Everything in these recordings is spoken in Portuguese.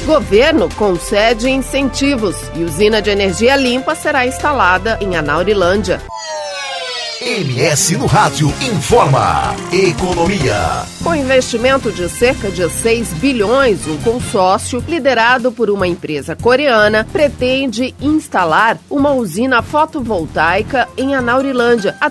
Governo concede incentivos e usina de energia limpa será instalada em Anaurilândia. MS no Rádio informa Economia. Com investimento de cerca de 6 bilhões, um consórcio liderado por uma empresa coreana pretende instalar uma usina fotovoltaica em Anaurilândia, a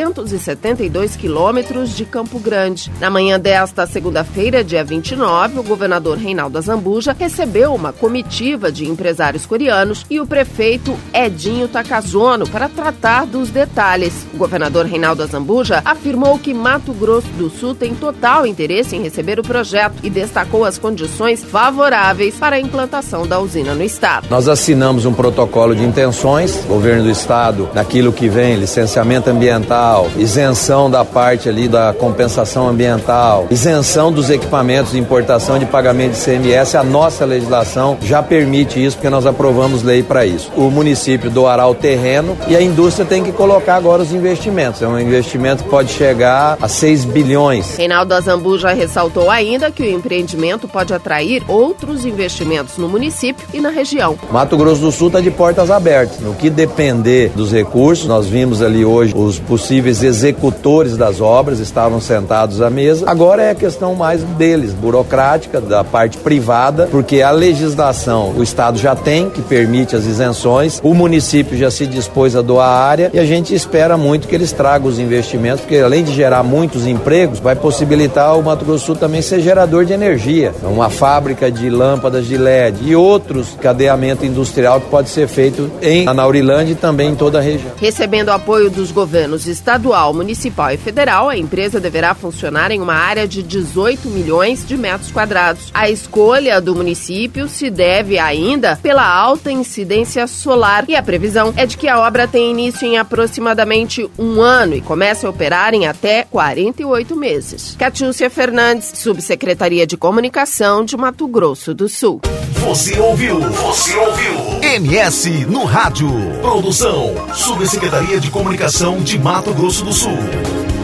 372 quilômetros de Campo Grande. Na manhã desta segunda-feira, dia 29, o governador Reinaldo Azambuja recebeu uma comitiva de empresários coreanos e o prefeito Edinho Takazono para tratar dos detalhes. O governador Reinaldo Azambuja afirmou que Mato Grosso do Sul tem total interesse em receber o projeto e destacou as condições favoráveis para a implantação da usina no estado. Nós assinamos um protocolo de intenções, governo do estado, naquilo que vem, licenciamento ambiental, isenção da parte ali da compensação ambiental, isenção dos equipamentos de importação de pagamento de ICMS. A nossa legislação já permite isso, porque nós aprovamos lei para isso. O município doará o terreno e a indústria tem que colocar agora os investimentos. É um investimento que pode chegar a 6 bilhões. Reinaldo Azambuja ressaltou ainda que o empreendimento pode atrair outros investimentos no município e na região. Mato Grosso do Sul está de portas abertas. No que depender dos recursos, nós vimos ali hoje os possíveis executores das obras estavam sentados à mesa. Agora é a questão mais deles, burocrática, da parte privada, porque a legislação o Estado já tem, que permite as isenções, o município já se dispôs a doar a área e a gente espera muito que eles tragam os investimentos, porque além de gerar muitos empregos, vai possibilitar o Mato Grosso do Sul também ser gerador de energia. Uma fábrica de lâmpadas de LED e outros cadeamento industrial que pode ser feito em Anaurilândia e também em toda a região. Recebendo apoio dos governos estadual, municipal e federal, a empresa deverá funcionar em uma área de 18 milhões de metros quadrados. A escolha do município se deve ainda pela alta incidência solar e a previsão é de que a obra tenha início em aproximadamente um ano e comece a operar em até 48 meses. Catiúcia Fernandes, Subsecretaria de Comunicação de Mato Grosso do Sul. Você ouviu MS no Rádio. Produção, Subsecretaria de Comunicação de Mato Grosso do Sul.